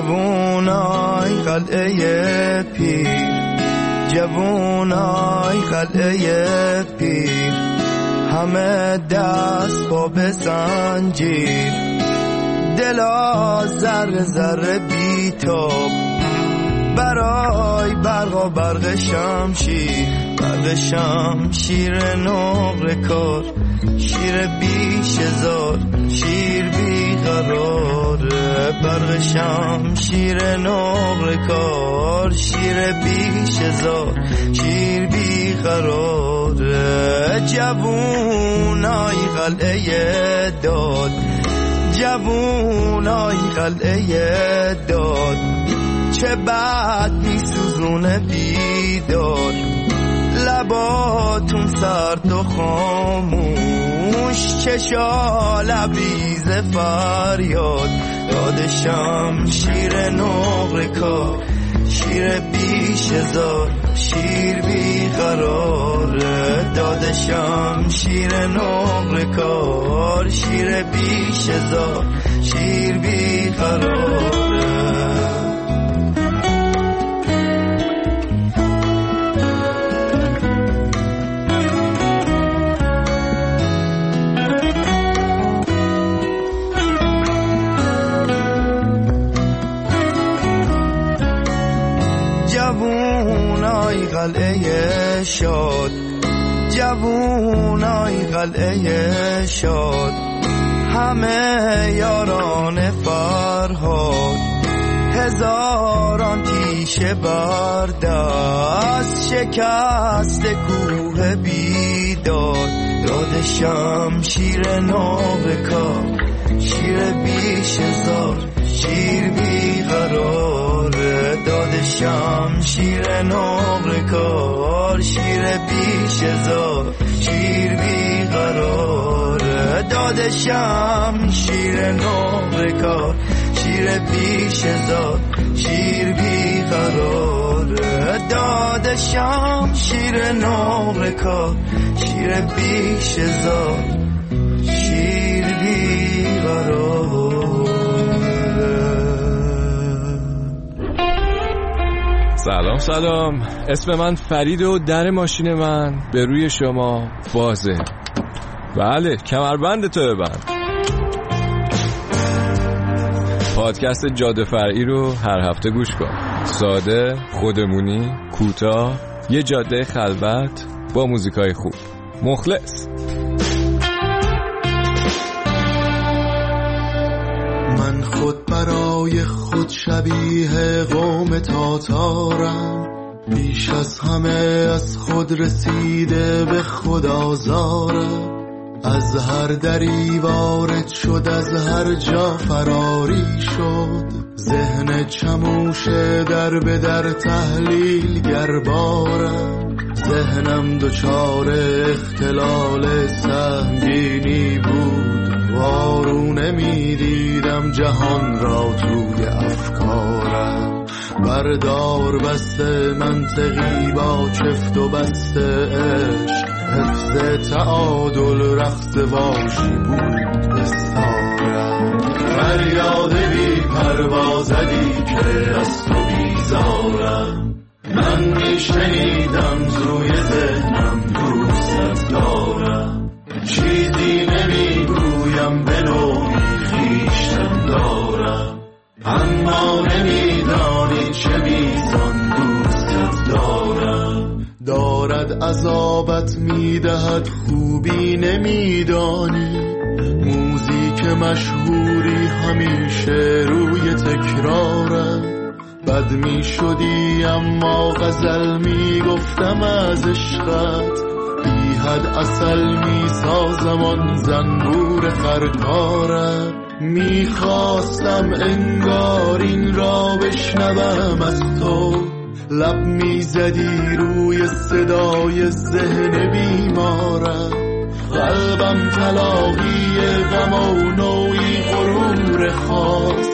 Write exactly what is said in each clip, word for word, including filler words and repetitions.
جوونای قلعه پیر، جوونای قلعه پیر، همه دست با بسنجیر، دلا ذره ذره بیتاب برای برق و برق شمشیر، برق شمشیر نقر کار، شیر بیش هزار، شیر بی قراره، برق شمشیر نقر کار، شیر بیش هزار، شیر بی قراره. جوونای قلعه داد، جوونای قلعه داد، چه بد میسوزونه بیدار، لباتون سرد و خاموش، چشا لبریز فریاد، داد شمشیر نقر کار، شیر بیش هزار، شیر بی قراره، داد شمشیر نقر کار، شیر بیش هزار، شیر بی قراره. جوونای قلعه شاد، جوونای قلعه شاد، همه یاران فرهاد، هزاران تیشه بردست، شکست کوه بیداد، داد شمشیر نقر کار، شیر بیش هزار، شیر بی قراره، داد شمشیر نقر کار، شیر بیش هزار، شیر بی قراره، داد شمشیر نقر کار، شیر بیش هزار، شیر بی قراره، داد شمشیر نقر کار، شیر بیش هزار، شیر بی قراره. سلام سلام، اسم من فرید و در ماشین من به روی شما بازه. بله، کمربند تو ببند. پادکست جاده فرعی رو هر هفته گوش کن. ساده، خودمونی، کوتاه، یه جاده خلوت با موزیکای خوب. مخلص. من خود برای خود شبیه قوم تاتارم، بیش از همه از خود رسیده به خود آزارم، از هر دری وارد شد، از هر جا فراری شد، ذهن چموش در به در تحلیل گربارم، ذهنم دچار اختلال سهمگینی بود، وارونه می دیدم جهان را توی افکارم، بردار بسته منطقی با چفت و بسته عشق، حفظ تعادل رقص واشی بود بستارم، فریاد بی پروازدی که از تو بیزارم، من میشنیدم روی ذهنم دوست دارم، چیزی نمیگویم به نوعی خویشتن دارم، اما نمیدانی چه میزان دوست دارم، دارد عذابت میدهد خوبی نمیدانی، موزیک مشهوری همیشه روی تکرارم، بد می شدی اما غزل می گفتم از عشقت، بی حد عسل می سازم آن زنبور خرکارم، می خواستم انگار این را بشنوم از تو، لب می زدی روی صدای ذهن بیمارم، قلبم تلاقی غم و نوعی غرور خاص،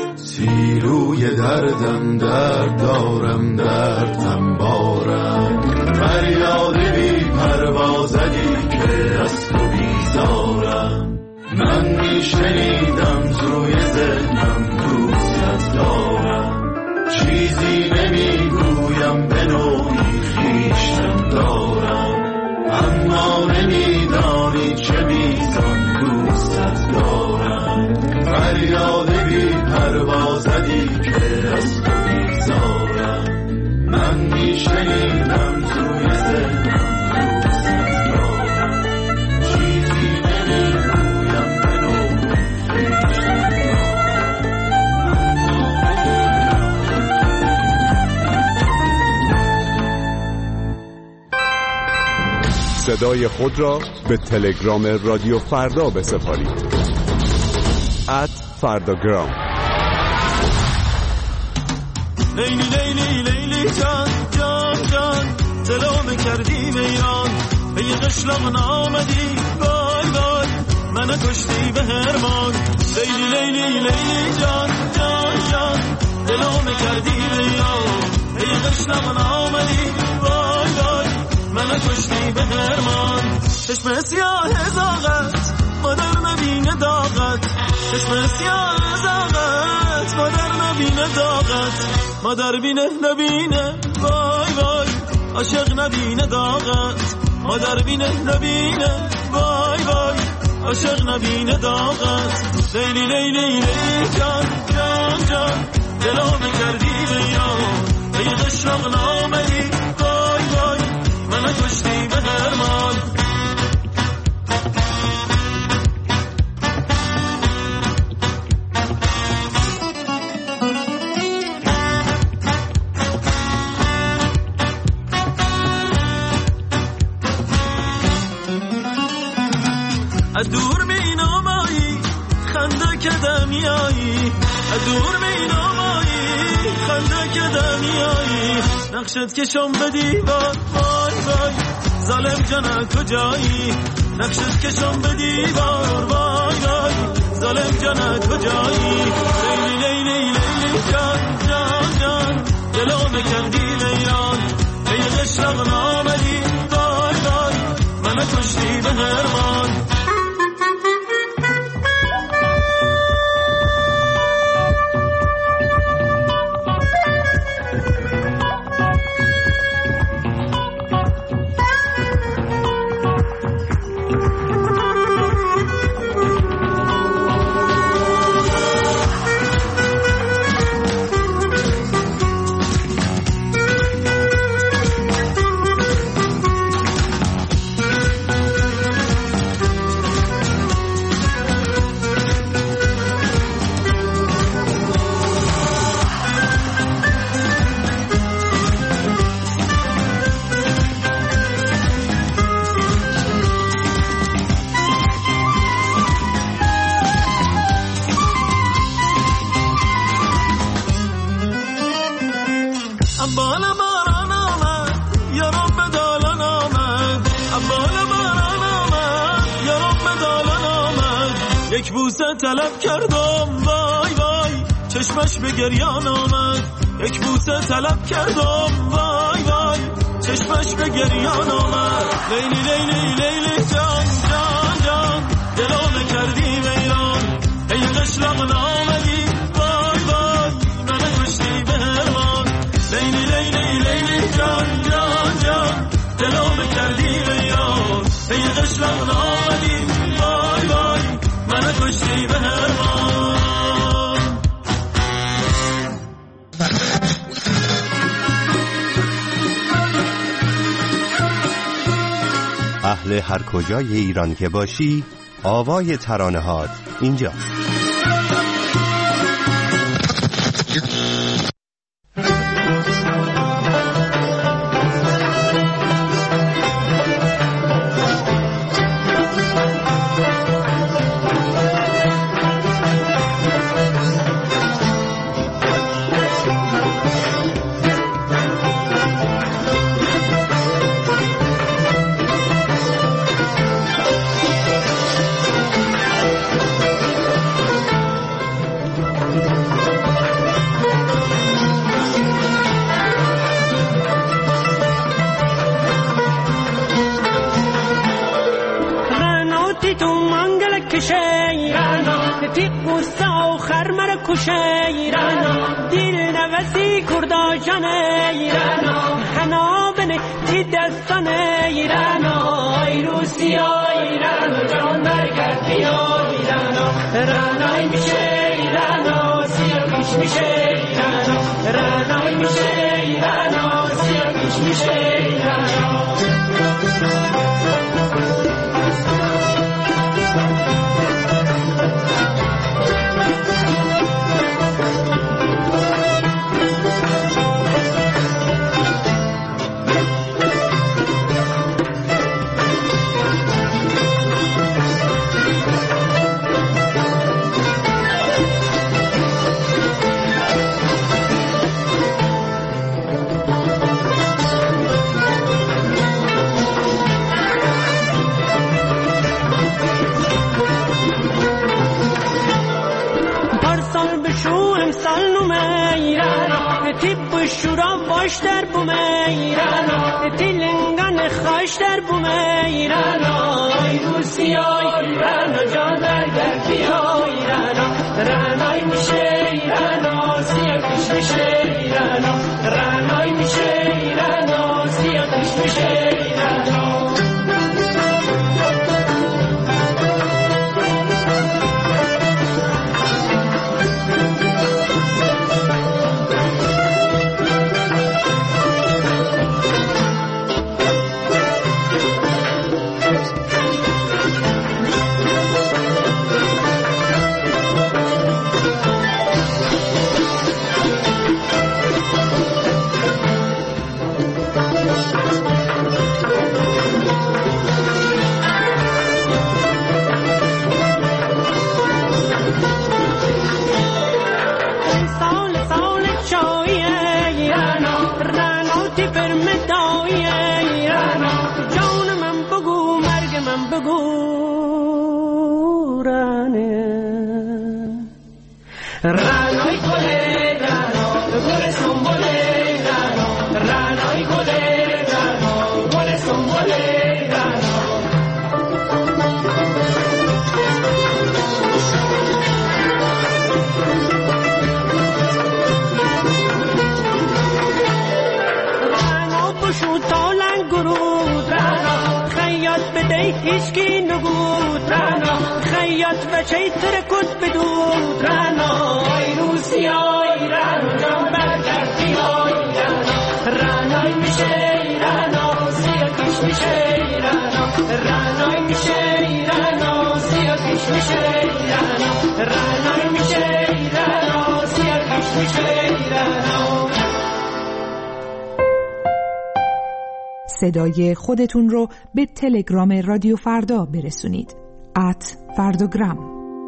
سیروی دردم درد دارم دردم بارم، فریاد بی پروازدی که از تو بیزارم، من می شنیدم روی ذهنم دوست دارم، چیزی نمیگویم به نوعی خویشتن دارم، اما نمیدانی چه میزان دوستت دارم. فریاد بی پروا زدی که از تو بیزارم، من میشنیدم توی ذهنم دوستت دارم. چیزی نمیگویم به نوعی خویشتن دارم. صدای خود را به تلگرام رادیو فردا بسپارید. ات فرداگرام. لیلی لیلی لیلی جان جان جان دلو کردی به ایران، به یه قشلاق نامدی وای وای منو کشتی به هرمان. لیلی لیلی لیلی جان جان جان دلو کردی به ایران، به یه قشلاق نامدی وای وای منو کشتی به هرمان. چشم سیاه زاغت مادر نبینه داغت، چشم سیاه زاغت مادر نبینه داغت، مادر بینه نبینه وای وای عاشق نبینه داغت، مادر بینه نبینه وای وای عاشق نبینه داغت. لیلی لیلی لیلی جان جان جان دلو کردی به ایران، به یه قشلاق نامدی وای وای منو کشتی به هرمان. از دور مینامایی خنده که دمیایی، از دور مینامایی خنده که دمیایی، نقشت کشم به دیوار وای وای ظالم جان کجایی، نقشت کشم به دیوار وای وای ظالم جان کجایی. لیلی لیلی لیلی جان جان جان دلو کردی لیان، به یه قشلاق نامدی وای وای منو کشتی به هرمان. یک بوسه طلب کردم وای وای چشمش به گریان آمد، یک بوسه طلب کردم وای وای چشمش به گریان آمد. لیلی لیلی لیلی جان جان جان دلو کردی به ایران، ای قشلاق نامدی وای وای منو کشتی به هرمان. لیلی لیلی لیلی جان جان جان دلو کردی به ایران، ای قشلاق نامدی وای وای منو کشتی به هرمان. اهل هر کجای ایران که باشی، آوای ترانه هات اینجاست. کشه ایران دل نوزی تی کردا جان ایرانا حنا بنه تی دستان ایرانا ای روسیا ایرانا جان برگرد بیا ایرانا رانای میشه ایرانا سیا پیش میشه ایرانا رانای میشه ایرانا سیا پیش میشه ایرانا شورا باش در بوم ایرانا تلنگان خاش در بوم ایرانا ای روسیا ایرانا جان برگرد بیا ایرانا رانای میشه ایرانا سیا پیش میشه ایرانا رانای میشه ایرانا سیا پیش میشه ایرانا رانای گله رانو گل سنبله رانو رانای گله رانو گل سنبله رانو رانو بشو تالن گرود رانو خیاط بده هیچکی نگود رانو خیاط بچه ترکت بدود رانو ای روسیا ایران جان برگرد بیا ایرانا رانای میشه ایرانا سیا پیش میشه ایرانا رانای میشه ایرانا سیا پیش میشه ایرانا رانای میشه ایرانا سیا پیش میشه ایرانا. صدای خودتون رو به تلگرام رادیو فردا برسونید. ات فرداگرام.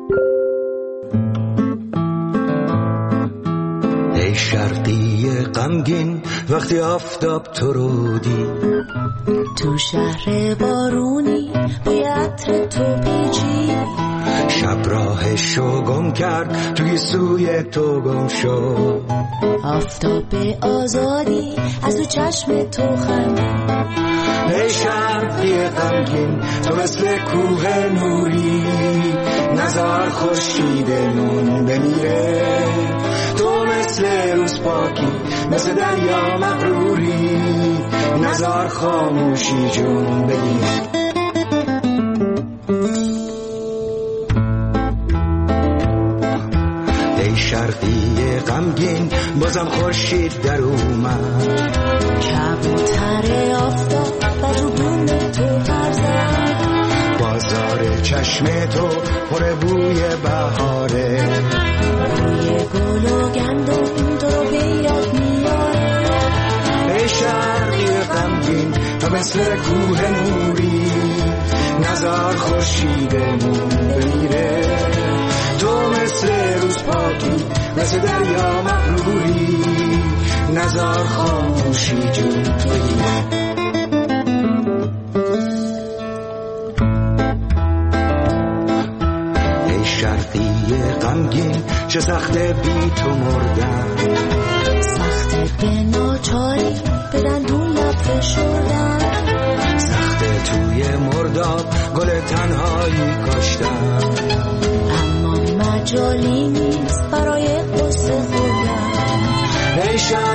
ای شرقی غمگین وقتی آفتاب تو رو دید تو شهر بارونی بوی عطر تو پیچی شب راهشو گم کرد توی سوی تو گم شد آفتاب آزادی از تو چشم تو خندید ای شرقی غمگین تو مثل کوه نوری نزار خورشیدمون بمیره تو مثل روز پاکی مثل دریا مغروری نزار خاموشی جون بگیر ای شرقی غمگین بازم خورشید در اومد کبوتر آفتاب و تو بوم تو پرزد بازار چشم تو پر بوی بهاره بوی گل و گندم تو رو به یاد میاره ای شرقی غمگین تو مثل کوه نوری نزار خورشیدمون بمیره تو مثل روز پاکی مثل دریا مغروری نزار خاموشی جون بگیره ای شرقی غمگین چه سخته بی تو مردن سخته به ناچاری به دندون لب فشردن سخته توی مرداب گل تنهایی کاشتن اما مجالی نیست برای قصه خوردن ای شرقی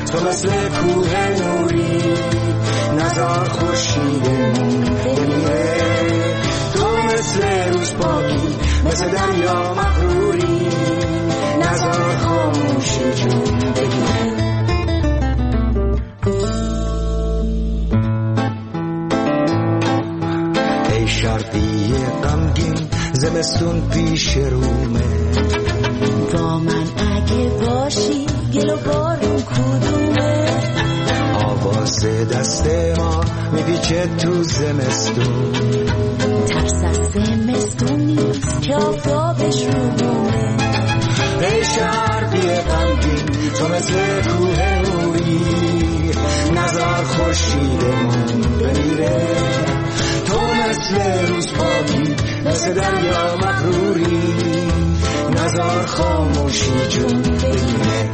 تو مثل کوه نوری نزار خورشیدمون بمیره، تو مثل روز پاکی مثل دریا مغروری نزار خاموشی جون بگیره. ای شرقی غمگین زمستون پیش رومه، با من اگه باشی گل و بارون کدومه، آواز دست ما میپیچه تو زمستون، ترس از زمستون نیست که آفتابش رو بومه. ای شرقی غمگین تو مثل کوه نوری نزار خورشیدمون بمیره، تو مثل روز پاکی مثل دریا مغروری نزار خاموشی جون بگیره.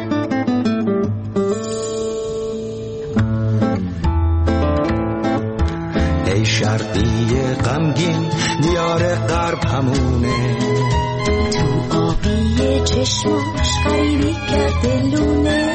ای شرقی غمگین دیار غرب همونه، تو آبی چشماش غریبی کرده لونه،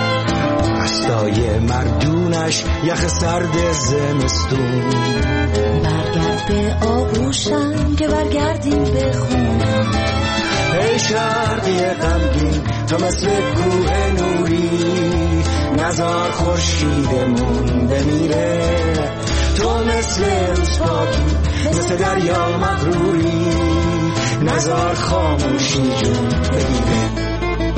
دستای مردونش یخ سرد زمستون، برگرد به آغوشم که برگردیم به خونه. ای شرقی غمگین تو مثل کوه نوری نزار خورشیدمون بمیره، تو مثل روز پاکی مثل دریا مغروری نزار خاموشی جون بگیره.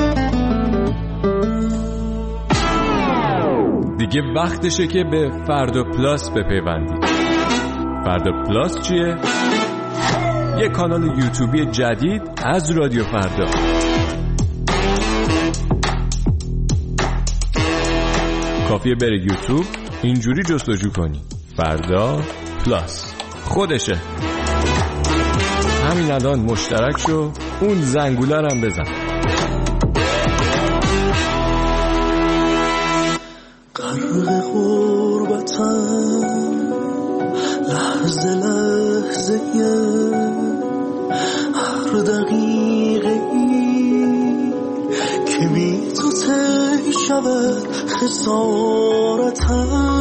دیگه وقتشه که به فردا پلاس بپیوندید. فردا پلاس چیه؟ یه کانال یوتیوبی جدید از رادیو فردا. کافیه بری یوتیوب اینجوری جستجو کنی فردا پلاس، خودشه. همین الان مشترک شو، اون زنگوله رو هم بزن. غرق غربتم لحظه لحظه هر دقیقه ای که بی تو تی شود خسارت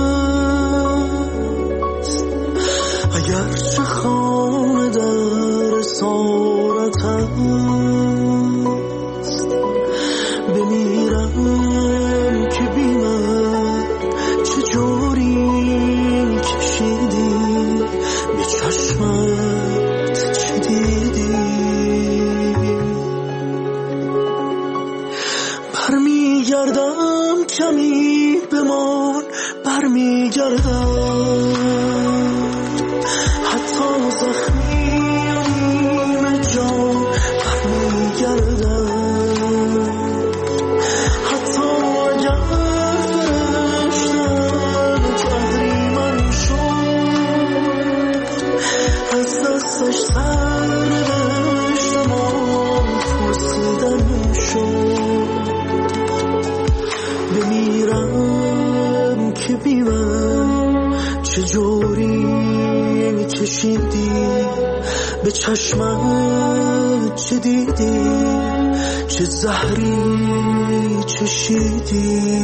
است، اگرچه خانه در اسارت است، بمیرم که بی من چجوری کشیدی به چشمت چه دیدی. برمیگردم کمی بمان، برمیگردم حتی زخمی و نیمه جان، برمیگردم حتی اگر فرشتن تحریمم شد، از دستش سر نوشتم آن پرسیدن شد. بمیرم که بی من چجوری کشیدی به چشمت چه دیدی، چه زهری چشیدی.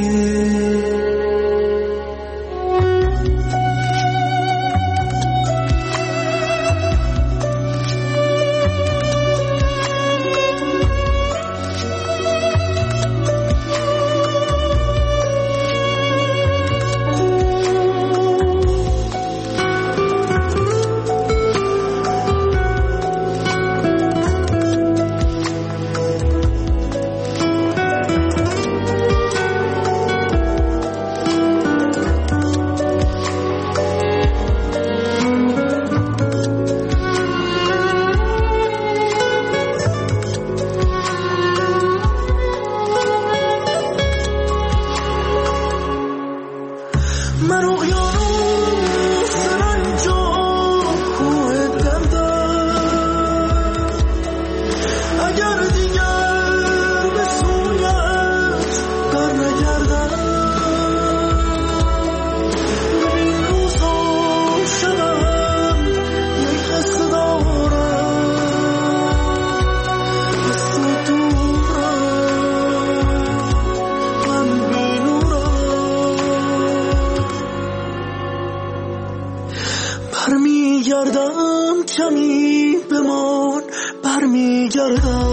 برمیگردم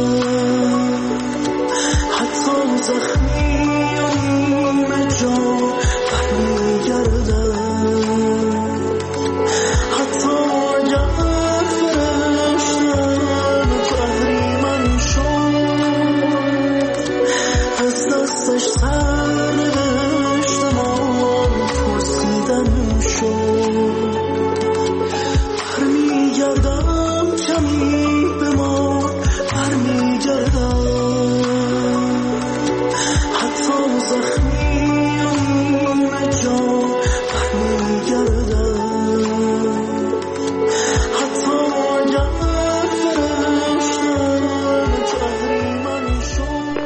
حتی زخمی و نیمه جان برمیگردم حتی اگر فرشتن تحریمم شد از دستش سر نوشتم آن پرسیدن شد برمیگردم کمی به ما برمیگردم حتی زخمی و نیمه جان برمیگردم حتی اگر فرشتن تحریمم شد.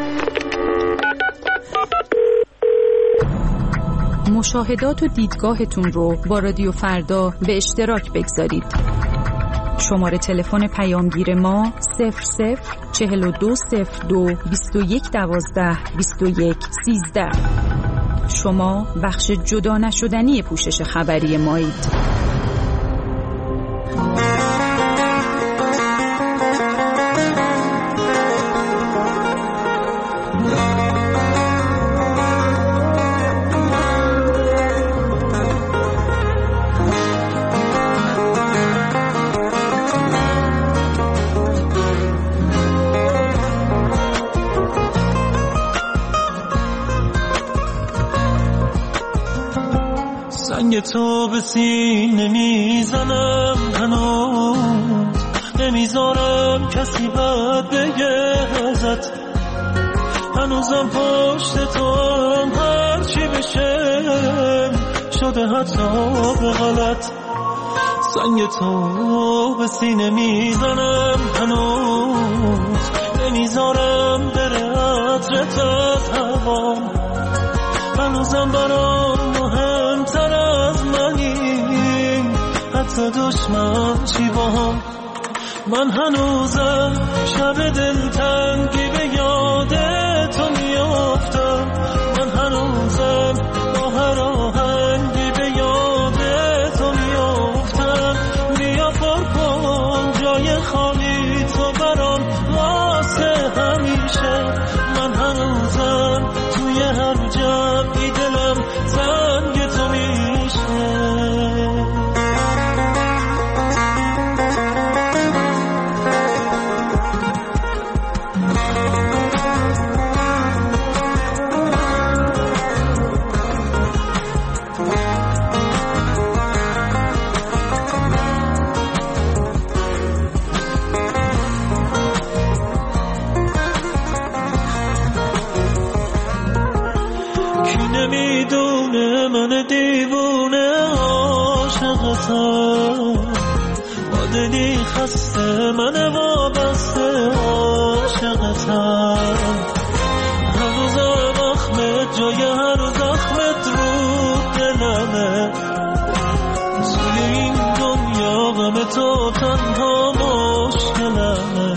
مشاهدات و دیدگاهتون رو با رادیو فردا به اشتراک بگذارید. شماره تلفن پیامگیر ما صفر صفر چهل و دو صفر دو بیست و یک دوازده بیست و یک سیزده. شما بخش جدا نشدنی پوشش خبری مایید. سنگ تو به سینه میزنم هنوز نمیذارم کسی بد بگه ازت هنوزم پشت تو هم هرچی بشه شده حتی به غلط سنگ تو به سینه میزنم هنوز نمیذارم بره عطرت از هوام هنوزم برام مهمتر از منی حتی دشمن چی با هم من هنوزم شب دلتنگی به یاد تو میافتم من هنوزم با هر آهنگی به یاد تو میافتم بیا پر کن جای خالی تو برام واسه همیشه من هنوزم توی هر جمعی دلم زنگ تو میشه نمیدونه من دیوونه عاشقتم با دلی خسته من وابسته عاشقتم هر روز زخمت جای هر زخمت رو دلمه توی این دنیا غم تو تنها مشکلمه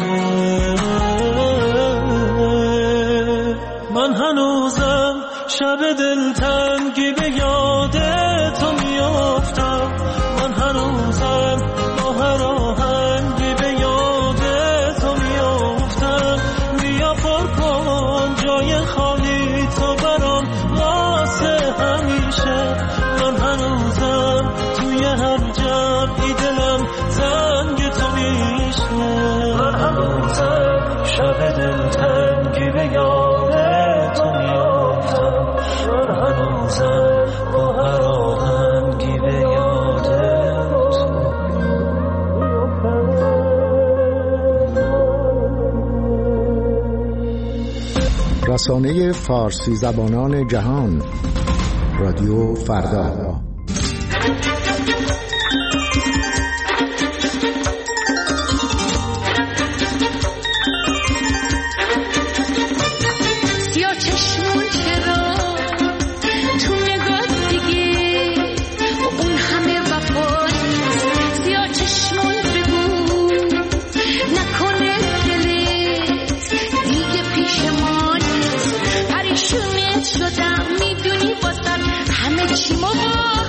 من هنوزم شب دلتنگی به یاد تو میافتم من هنوزم با هر آهنگی به یاد تو میافتم بیا پر کن جای خالی تو برام واسه همیشه من هنوزم توی هر جمعی دلم زنگ تو میشه من هنوزم شب دلتنگی به یاد تو میافتم من هنوزم با هر آهنگی به یادت رسانه فارسی زبانان جهان رادیو فردا شدم میدونی واسه همه چی ما